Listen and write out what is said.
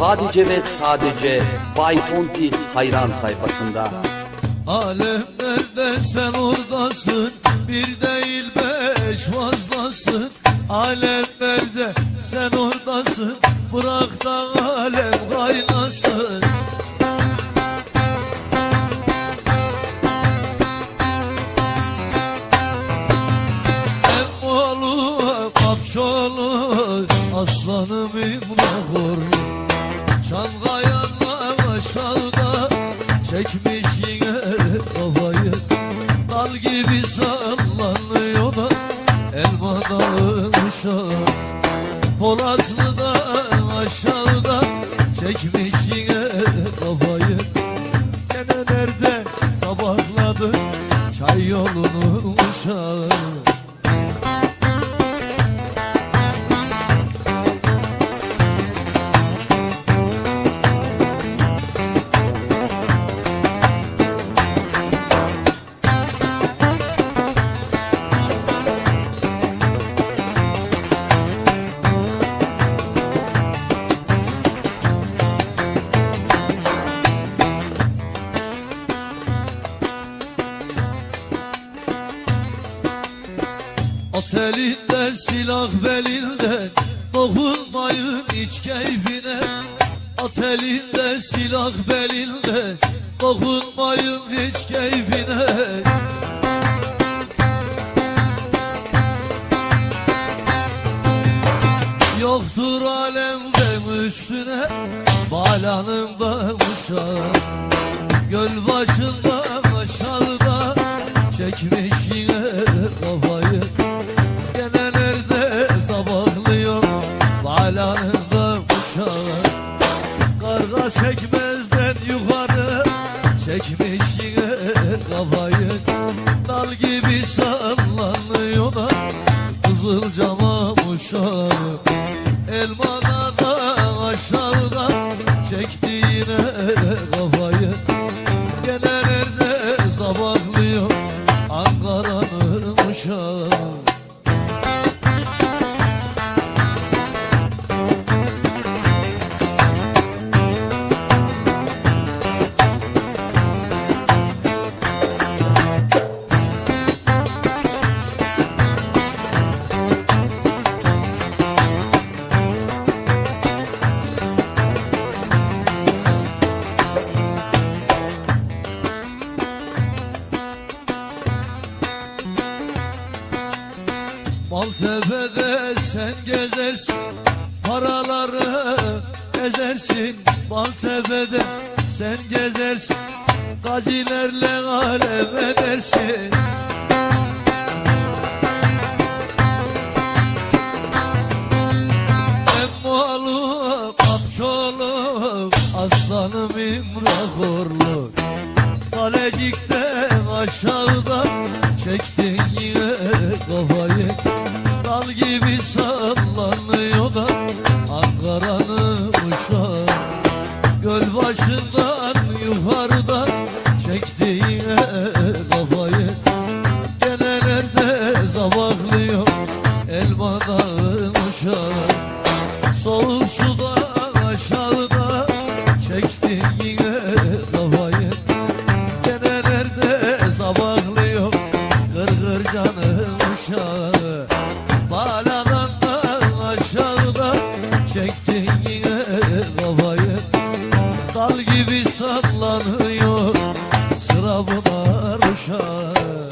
sadece ve sadece Bay Tonti hayran sayfasında. Alemlerde sen oradasın, bir değil beş fazlasın. Alemlerde sen oradasın, bırak da alem kaynasın. Emmoğlu, Kapçoğlu, aslanım İmrahorlu. Çangayanla aşağıda çekmiş yine kafayı, dal gibi sallanıyor da elma dağı uşağı. Polatlı'da aşağıda çekmiş yine kafayı, gene nerede sabahladı çay yolunun uşağı. At elinde silah belinde, dokunmayın hiç keyfine. At elinde silah belinde, dokunmayın hiç keyfine. Yoktur alemden üstüne balanın da uşağı. Göl başında aşağıda çekmiş yine kafayı, gene nerede sabahlıyor balanın da uşağı. Karga sekmezden yukarı çekmiş yine kafayı, dal gibi sallanıyor da Kızılcama uşağı. Elmada da aşağıda çekti yine kafayı, gene nerede sabahlıyor Ankara'nın uşağı. Maltepe'de sen gezersin, paraları ezersin. Maltepe'de sen gezersin, gazilerle alem edersin. Emmoğlu, Kapçoğlu, aslanım İmrahorlu. Kalecik'te aşağıda çektin yine kafayı, dal gibi sallanıyor da Ankara'nın uşağı. Göl başından yukarıda çekti yine kafayı, gene nerede sabahlıyor elma dağın uşağı. Soğuk suda aşağıda çekti yine kafayı, gene nerede sabahlıyor gırgır canım uşağı. Baladan da aşağıda çektin yine kafayı, dal gibi sallanıyor sıra bunlar uşağı.